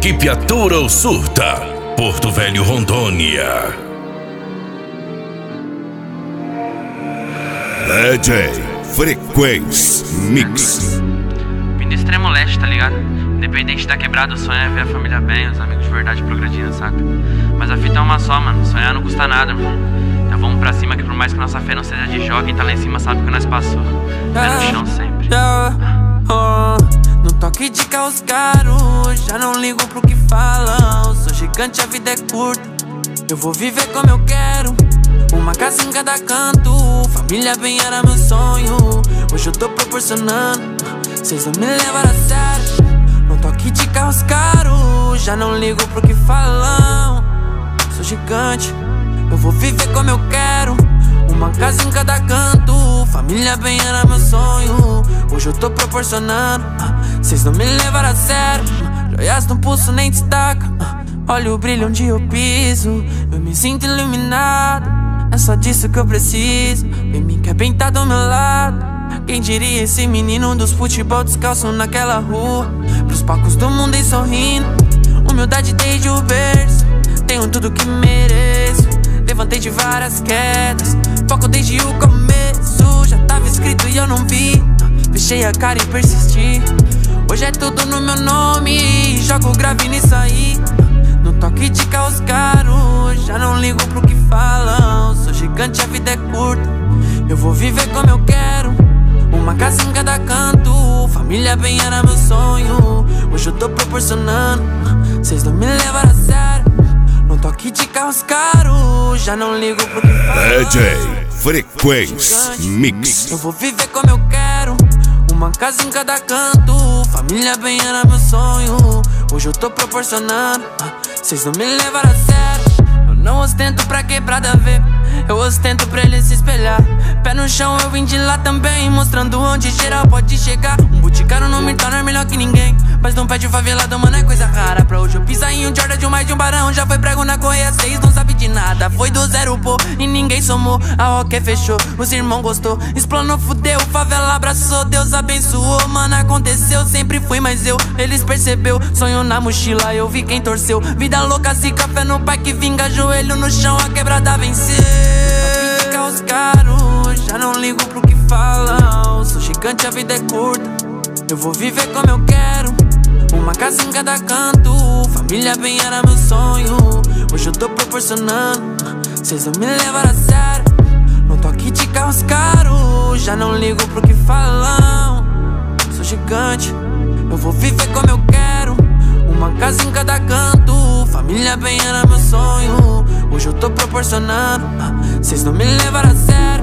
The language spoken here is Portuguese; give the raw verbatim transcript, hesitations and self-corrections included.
Equipe Atura ou Surta, Porto Velho, Rondônia. D J Frequência Mix. Vim do extremo leste, tá ligado? Independente da quebrada, o sonho é ver a família bem, os amigos de verdade progredindo, saca? Mas a fita é uma só, mano, sonhar não custa nada, mano. Então vamos pra cima que por mais que nossa fé não seja de jogo, quem tá lá em cima sabe o que nós passou. Pé no chão sempre. Yeah, oh, no toque de carros caros, já não ligo pro que falam. Sou gigante, a vida é curta, eu vou viver como eu quero. Uma casa em cada canto, família bem era meu sonho. Hoje eu tô proporcionando, cês não me levaram a sério. No toque de carros caros, já não ligo pro que falam. Sou gigante, eu vou viver como eu quero. Uma casa em cada canto, família bem era meu sonho. Hoje eu tô proporcionando, cês não me levaram a sério. Joias no pulso nem destaca, olha o brilho onde eu piso. Eu me sinto iluminado, é só disso que eu preciso. Vem me quer bem tá do meu lado. Quem diria esse menino dos futebol descalço naquela rua, pros palcos do mundo e sorrindo. Humildade desde o berço, tenho tudo que mereço. Levantei de várias quedas, foco desde o começo. Já tava escrito e eu não vi, fechei a cara e persisti. Hoje é tudo no meu nome, jogo grave nisso aí. No toque de carros caros, já não ligo pro que falam. Sou gigante, a vida é curta, eu vou viver como eu quero. Uma casa em cada canto, família bem era meu sonho. Hoje eu tô proporcionando, cês não me levaram a sério. No toque de carros caros, já não ligo pro que falam. D J Frequência Mix. Eu vou viver como eu quero. Uma casa em cada canto, família bem era meu sonho. Hoje eu tô proporcionando, cês não me levaram a sério. Eu não ostento pra quebrada ver, eu ostento pra ele se espelhar. Pé no chão eu vim de lá também, mostrando onde geral pode chegar. Um boticário não me torna melhor que ninguém, mas não pede favelado, mano, é coisa rara. Pra hoje eu pisar em um Jordan de um mais de um barão. Já foi prego na correia, seis não sabe de nada. Foi do zero, pô, e ninguém somou. A Roque fechou, os irmãos gostou. Explanou, fudeu, favela abraçou. Deus abençoou, mano, aconteceu. Sempre fui, mas eu, eles percebeu. Sonho na mochila, eu vi quem torceu. Vida louca, se café no pai que vinga. Joelho no chão, a quebrada venceu. Carros caros, já não ligo pro que falam. Sou gigante, a vida é curta, eu vou viver como eu quero. Uma casa em cada canto, família bem era meu sonho. Hoje eu tô proporcionando, cês não me levaram a sério. No toque de carros caros, já não ligo pro que falam. Sou gigante, eu vou viver como eu quero. Uma casa em cada canto, família bem era meu sonho. Hoje eu tô proporcionando, cês não me levaram a sério.